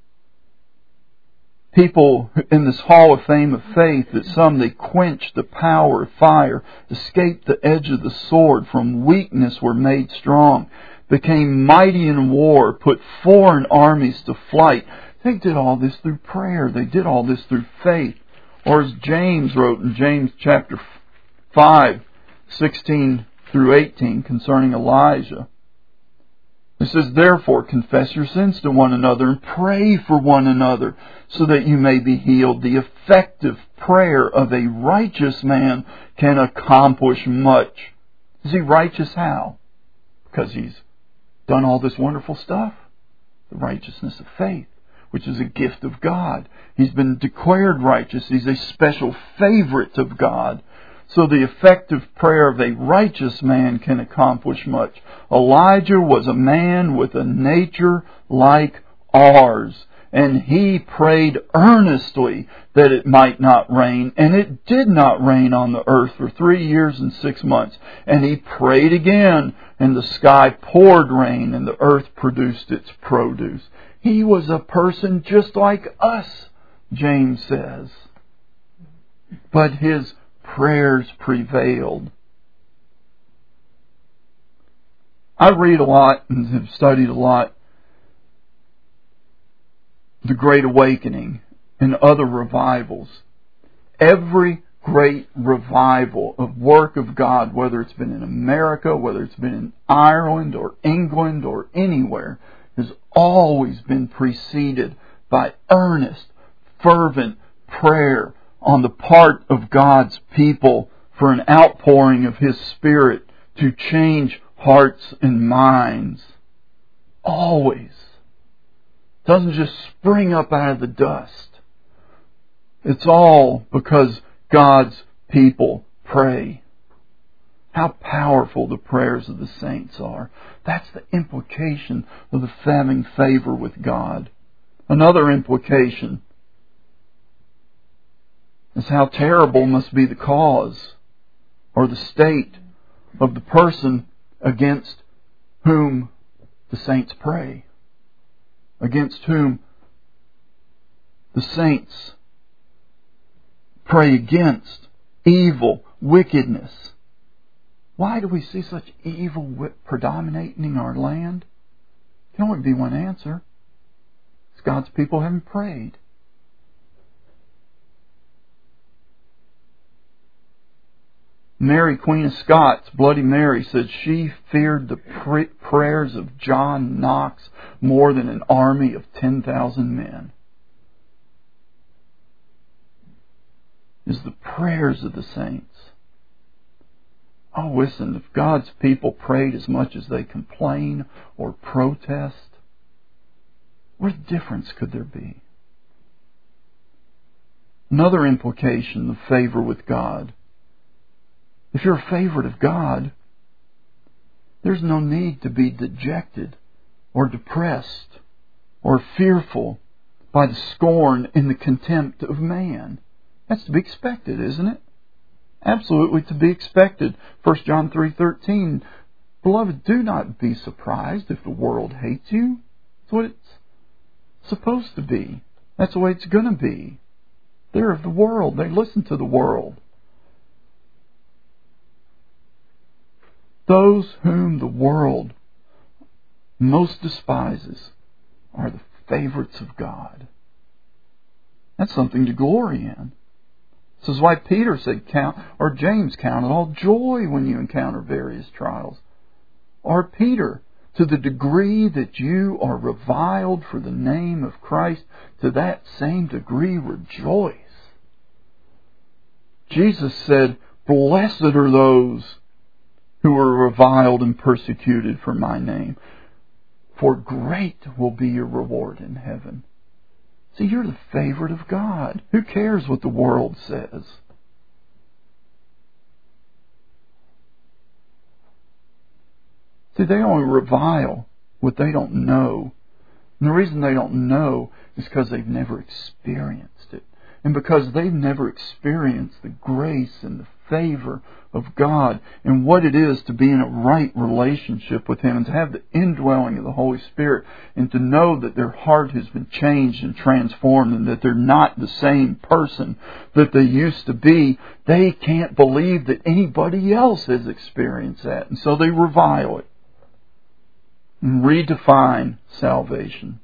people in this hall of fame of faith, that some they quenched the power of fire, escaped the edge of the sword, from weakness were made strong, became mighty in war, put foreign armies to flight. They did all this through prayer. They did all this through faith. Or as James wrote in James chapter 5:16 through 18 concerning Elijah. It says, therefore confess your sins to one another and pray for one another so that you may be healed. The effective prayer of a righteous man can accomplish much. Is he righteous how? Because he's done all this wonderful stuff. The righteousness of faith, which is a gift of God. He's been declared righteous. He's a special favorite of God. So the effective prayer of a righteous man can accomplish much. Elijah was a man with a nature like ours, and he prayed earnestly that it might not rain, and it did not rain on the earth for 3 years and 6 months. And he prayed again, and the sky poured rain, and the earth produced its produce. He was a person just like us, James says. But his prayers prevailed. I read a lot and have studied a lot the Great Awakening and other revivals. Every great revival of work of God, whether it's been in America, whether it's been in Ireland or England or anywhere, has always been preceded by earnest, fervent prayer on the part of God's people for an outpouring of His Spirit to change hearts and minds. Always. It doesn't just spring up out of the dust. It's all because God's people pray. How powerful the prayers of the saints are. That's the implication of the having favor with God. Another implication is how terrible must be the cause or the state of the person against whom the saints pray, against whom the saints pray against evil, wickedness. Why do we see such evil predominating in our land? There can only be one answer. It's God's people haven't prayed. Mary, Queen of Scots, Bloody Mary, said she feared the prayers of John Knox more than an army of 10,000 men. Is the prayers of the saints. Oh, listen, if God's people prayed as much as they complain or protest, what difference could there be? Another implication of favor with God. If you're a favorite of God, there's no need to be dejected or depressed or fearful by the scorn and the contempt of man. That's to be expected, isn't it? Absolutely to be expected. 1 John 3:13, Beloved, do not be surprised if the world hates you. That's what it's supposed to be. That's the way it's going to be. They're of the world. They listen to the world. Those whom the world most despises are the favorites of God. That's something to glory in. This is why Peter said, James, count it all joy when you encounter various trials. Or Peter, to the degree that you are reviled for the name of Christ, to that same degree rejoice. Jesus said, Blessed are those who are reviled and persecuted for my name, for great will be your reward in heaven. See, you're the favorite of God. Who cares what the world says? See, they only revile what they don't know. And the reason they don't know is because they've never experienced it. And because they've never experienced the grace and the favor of God and what it is to be in a right relationship with Him and to have the indwelling of the Holy Spirit and to know that their heart has been changed and transformed and that they're not the same person that they used to be, they can't believe that anybody else has experienced that. And so they revile it and redefine salvation.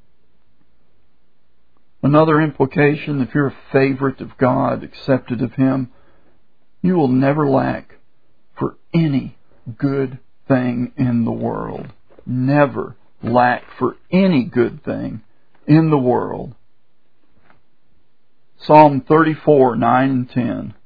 Another implication, if you're a favorite of God, accepted of Him, you will never lack for any good thing in the world. Never lack for any good thing in the world. Psalm 34, 9 and 10.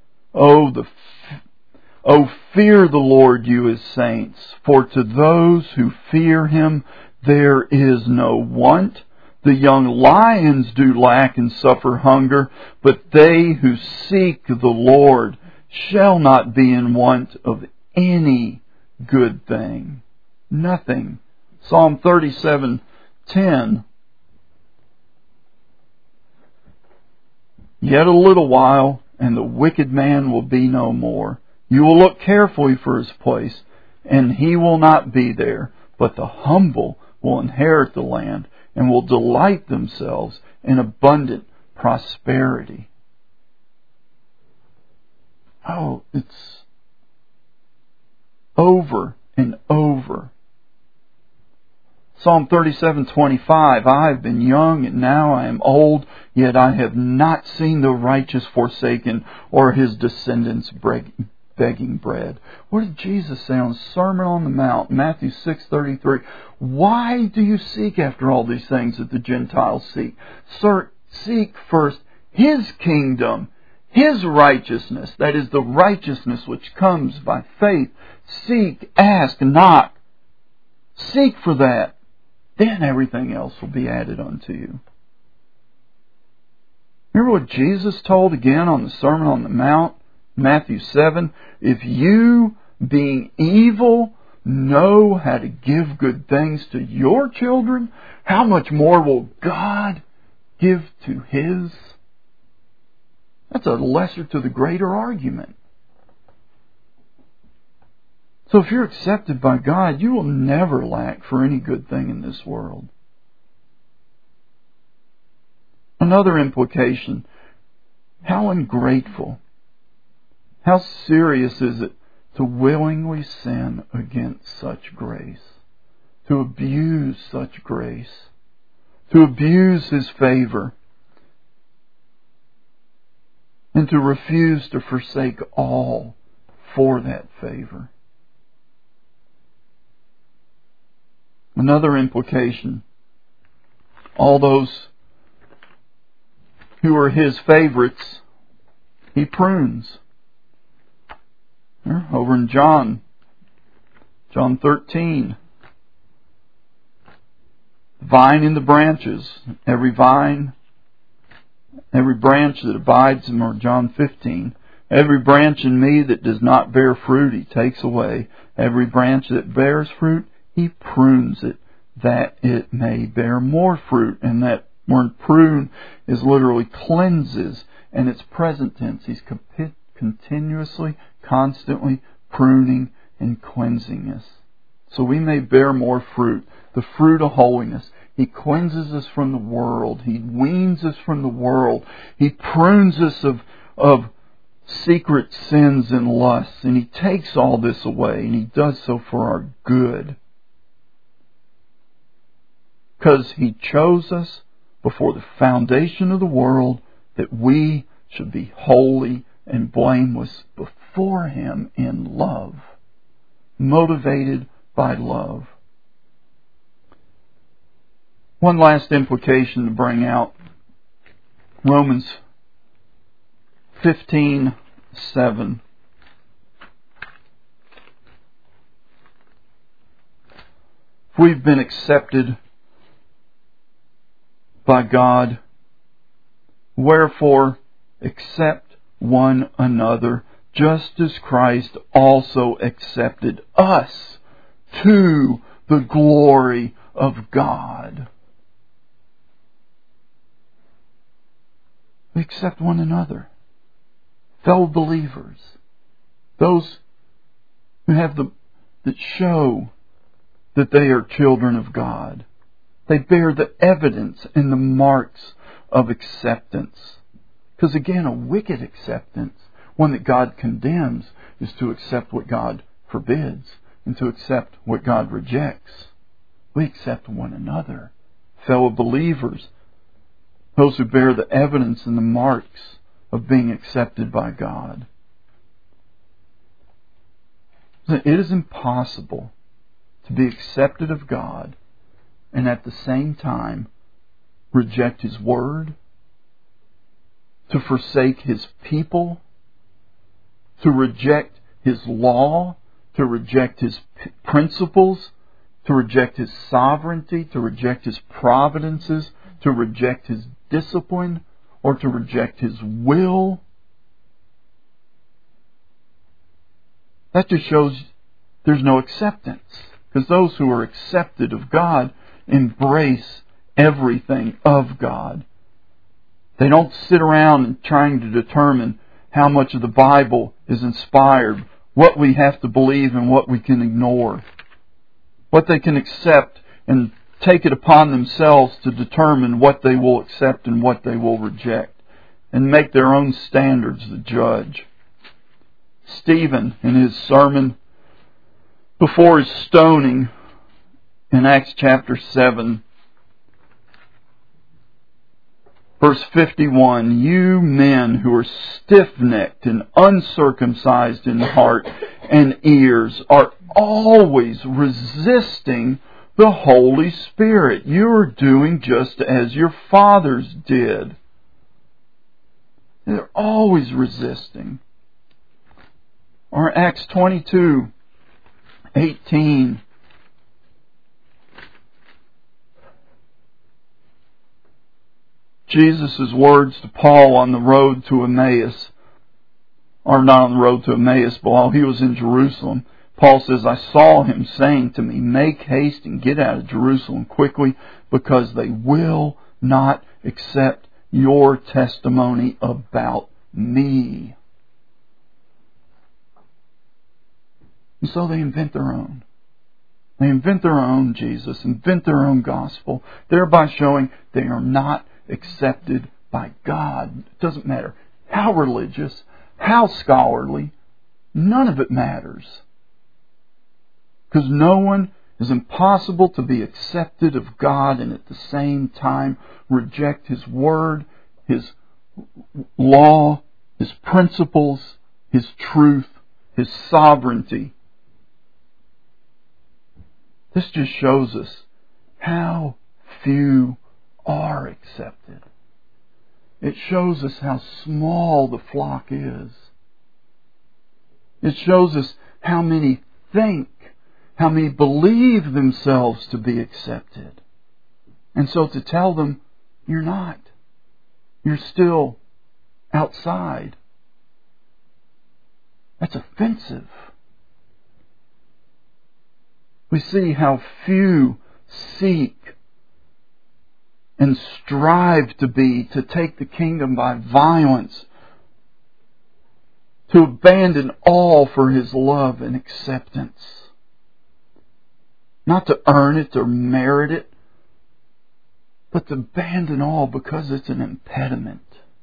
Oh, fear the Lord, you His saints, for to those who fear Him there is no want. The young lions do lack and suffer hunger, but they who seek the Lord shall not be in want of any good thing. Nothing. Psalm 37:10. Yet a little while, and the wicked man will be no more. You will look carefully for his place, and he will not be there. But the humble will inherit the land, and will delight themselves in abundant prosperity. Oh, it's over and over. Psalm 37:25, I have been young and now I am old, yet I have not seen the righteous forsaken or his descendants begging bread. What did Jesus say on the Sermon on the Mount, Matthew 6:33? Why do you seek after all these things that the Gentiles seek? Seek first His kingdom, His righteousness, that is the righteousness which comes by faith. Seek, ask, knock. Seek for that. Then everything else will be added unto you. Remember what Jesus told again on the Sermon on the Mount, Matthew 7? If you, being evil, know how to give good things to your children, how much more will God give to His? That's a lesser to the greater argument. So if you're accepted by God, you will never lack for any good thing in this world. Another implication, how ungrateful, how serious is it to willingly sin against such grace, to abuse such grace, to abuse His favor, and to refuse to forsake all for that favor. Another implication, all those who are His favorites, He prunes. Over in John 13, vine and the branches, every branch that abides in, or John 15, every branch in me that does not bear fruit, He takes away. Every branch that bears fruit, He prunes it, that it may bear more fruit. And that word prune is literally cleanses, and it's present tense. He's continuously, constantly pruning and cleansing us, so we may bear more fruit, the fruit of holiness. He cleanses us from the world. He weans us from the world. He prunes us of secret sins and lusts, and He takes all this away, and He does so for our good. Because He chose us before the foundation of the world that we should be holy and blameless before Him in love, motivated by love. One last implication to bring out, Romans 15:7. We've been accepted by God, wherefore accept one another, just as Christ also accepted us to the glory of God. We accept one another, fellow believers, those who have that show that they are children of God. They bear the evidence and the marks of acceptance. Because again, a wicked acceptance, one that God condemns, is to accept what God forbids and to accept what God rejects. We accept one another, fellow believers, those who bear the evidence and the marks of being accepted by God. It is impossible to be accepted of God and at the same time reject His Word, to forsake His people, to reject His law, to reject His principles, to reject His sovereignty, to reject His providences, to reject His discipline, or to reject His will. That just shows there's no acceptance. Because those who are accepted of God embrace everything of God. They don't sit around trying to determine how much of the Bible is inspired, what we have to believe and what we can ignore, what they can accept and take it upon themselves to determine what they will accept and what they will reject, and make their own standards the judge. Stephen, in his sermon before his stoning in Acts chapter 7, verse 51, you men who are stiff-necked and uncircumcised in heart and ears are always resisting the Holy Spirit. You are doing just as your fathers did. They're always resisting. Or Acts 22:18. Jesus' words to Paul on the road to Emmaus, or not on the road to Emmaus, but while he was in Jerusalem, Paul says, I saw him saying to me, make haste and get out of Jerusalem quickly, because they will not accept your testimony about me. And so they invent their own. They invent their own Jesus, invent their own gospel, thereby showing they are not accepted by God. It doesn't matter how religious, how scholarly, none of it matters. Because no one is impossible to be accepted of God and at the same time reject His Word, His law, His principles, His truth, His sovereignty. This just shows us how few are accepted. It shows us how small the flock is. It shows us how many think, how many believe themselves to be accepted. And so to tell them, you're not. You're still outside. That's offensive. We see how few seek and strive to take the kingdom by violence, to abandon all for His love and acceptance. Not to earn it or merit it, but to abandon all because it's an impediment.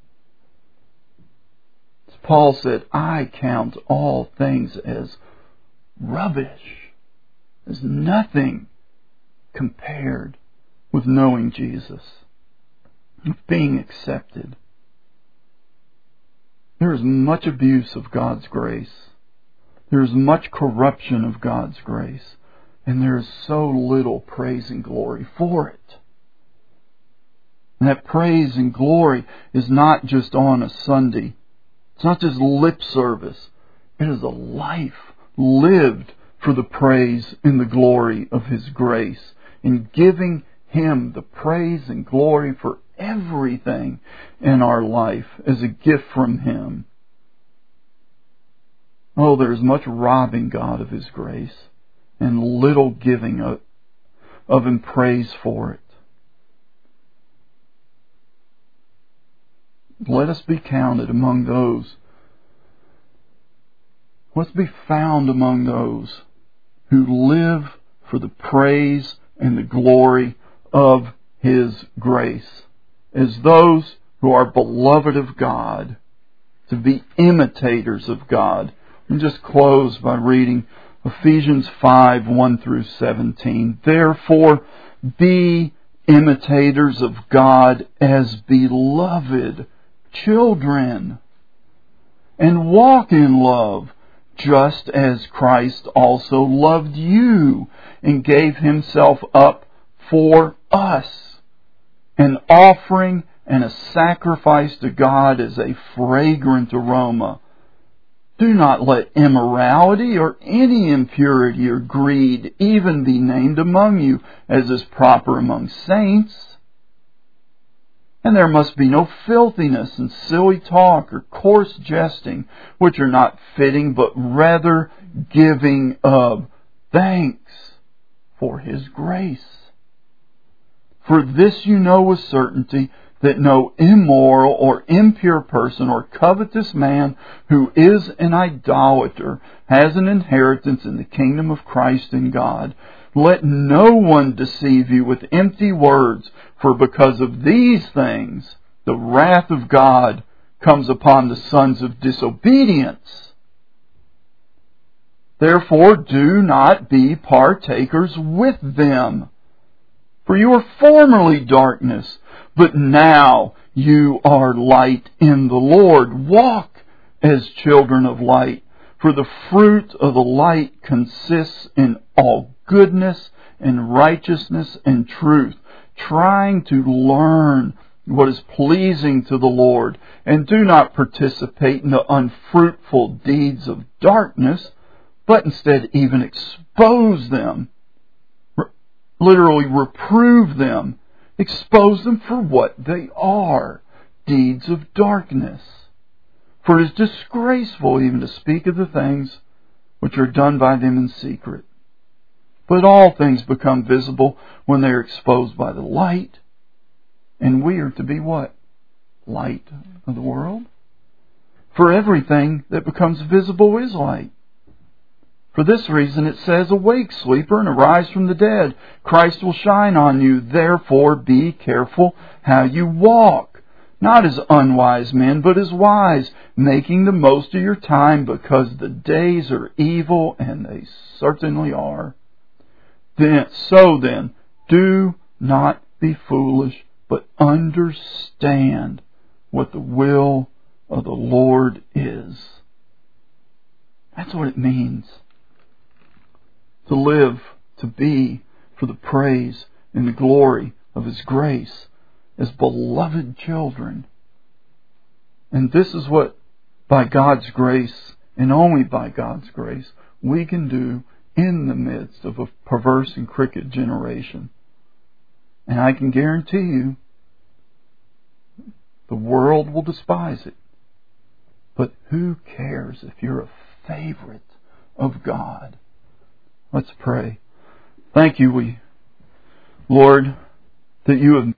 As Paul said, I count all things as rubbish, as nothing compared with knowing Jesus, with being accepted. There is much abuse of God's grace. There is much corruption of God's grace. And there is so little praise and glory for it. And that praise and glory is not just on a Sunday. It's not just lip service. It is a life lived for the praise and the glory of His grace, in giving Him the praise and glory for everything in our life as a gift from Him. Oh, there is much robbing God of His grace and little giving of Him praise for it. Let us be counted among those. Let's be found among those who live for the praise and the glory of His grace, as those who are beloved of God, to be imitators of God. And just close by reading Ephesians 5, 1 through 17. Therefore, be imitators of God as beloved children, and walk in love, just as Christ also loved you and gave Himself up for us, an offering and a sacrifice to God as a fragrant aroma. Do not let immorality or any impurity or greed even be named among you, as is proper among saints. And there must be no filthiness and silly talk or coarse jesting, which are not fitting, but rather giving of thanks for His grace. For this you know with certainty, that no immoral or impure person or covetous man who is an idolater has an inheritance in the kingdom of Christ and God. Let no one deceive you with empty words, for because of these things the wrath of God comes upon the sons of disobedience. Therefore do not be partakers with them. For you were formerly darkness, but now you are light in the Lord. Walk as children of light, for the fruit of the light consists in all goodness and righteousness and truth, trying to learn what is pleasing to the Lord, and do not participate in the unfruitful deeds of darkness, but instead even expose them. Literally reprove them, expose them for what they are, deeds of darkness. For it is disgraceful even to speak of the things which are done by them in secret. But all things become visible when they are exposed by the light. And we are to be what? Light of the world. For everything that becomes visible is light. For this reason it says, Awake, sleeper, and arise from the dead. Christ will shine on you. Therefore be careful how you walk. Not as unwise men, but as wise, making the most of your time, because the days are evil, and they certainly are. So then, do not be foolish, but understand what the will of the Lord is. That's what it means to live, to be for the praise and the glory of His grace as beloved children. And this is what, by God's grace, and only by God's grace, we can do in the midst of a perverse and crooked generation. And I can guarantee you, the world will despise it. But who cares if you're a favorite of God? Let's pray. Thank you, Lord, that you have